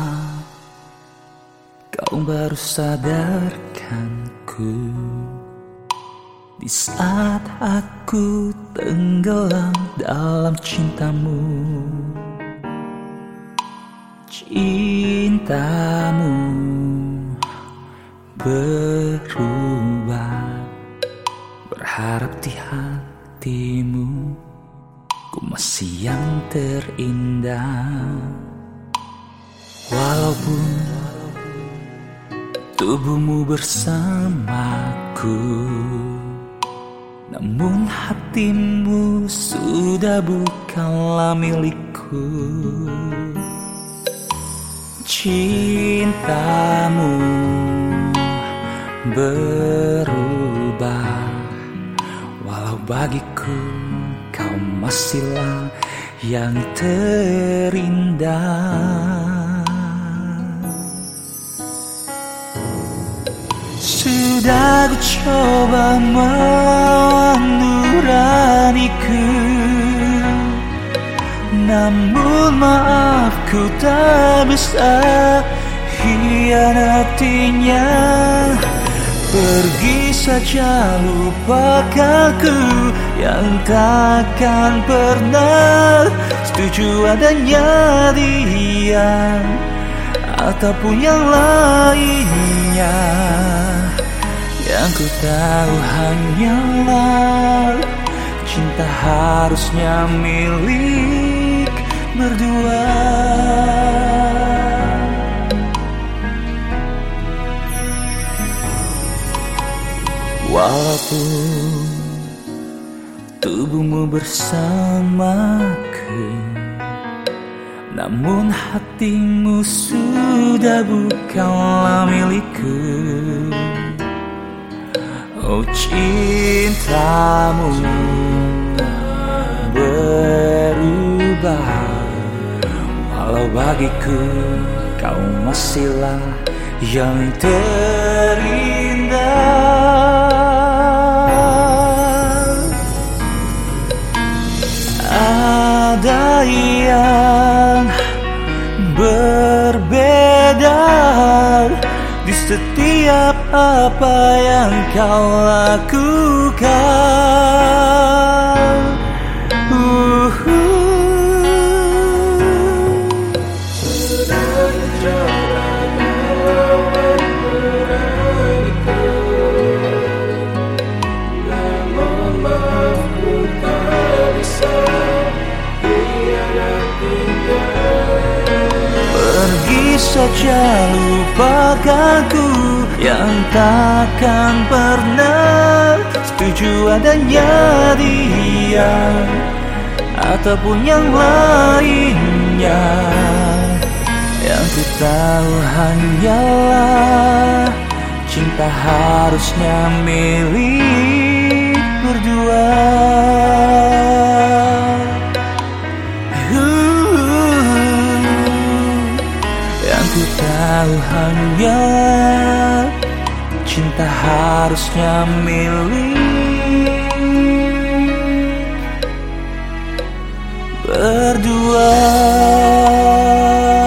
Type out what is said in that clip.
kau baru sadarkanku di saat aku tenggelam dalam cintamu. Cintamu berubah, berharap di hatimu ku masih yang terindah. Walaupun tubuhmu bersamaku, namun hatimu sudah bukanlah milikku. Cintamu berubah, walau bagiku kau masihlah yang terindah. Sudah ku coba menuraniku, namun maafku tak bisa hianatinya. Pergi saja lupakanku yang takkan pernah setuju adanya dia ataupun yang lainnya. Yang ku tahu hanyalah cinta harusnya milik berdua. Walaupun tubuhmu bersamaku, namun hatimu sudah bukanlah milikku. Oh, cintamu berubah, walau bagiku kau masihlah yang terindah. Ada yang berbeda di setiap apa yang kau lakukan. Pergi saja lupakanku yang takkan pernah setuju adanya dia ataupun yang lainnya. Yang ku tahu hanyalah cinta harusnya milik berdua. Yang ku tahu hanya cinta harusnya milik berdua.